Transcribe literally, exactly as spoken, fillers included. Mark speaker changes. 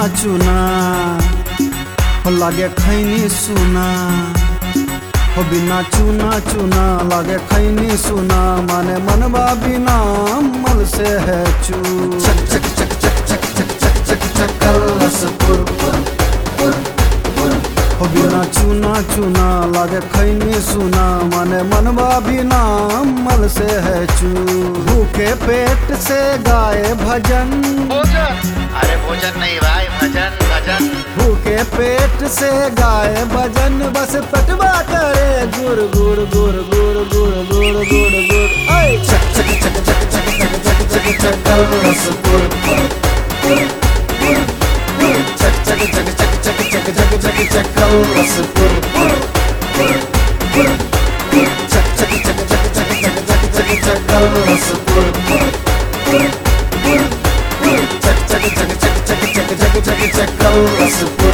Speaker 1: चुना हो लागे खैनी सुना हो बिना चुना चुना लागे खैनी सुना माने मनवा बिना मल से है चू चक चक चक चक चक चक चक चक चक कलस पुर पुर पुर पुर हो बिना चुना चुना लागे खैनी सुना माने मनवा बिना मल से है चू भूखे पेट से गाए भजन
Speaker 2: भोजन, अरे भोजन नहीं भाई भजन भजन।
Speaker 1: भूखे पेट से गाए भजन बस पटवा करे गुड़ गुड़ गुड़ गुड़ गुड़ गुड़ गुड़ गुड़ ऐ चक चक चक चक चक चक चक चक चक कलस पुर पुर पुर पुर पुर चक चक चक चक चक चक चक चक चक कलस पुर पुर पुर पुर पुर चक चक चक चक चक चक चक चक चक कलस पुर पुर पुर पुर पुर चक चक चक चक चक चक चक चक चक कलस पुर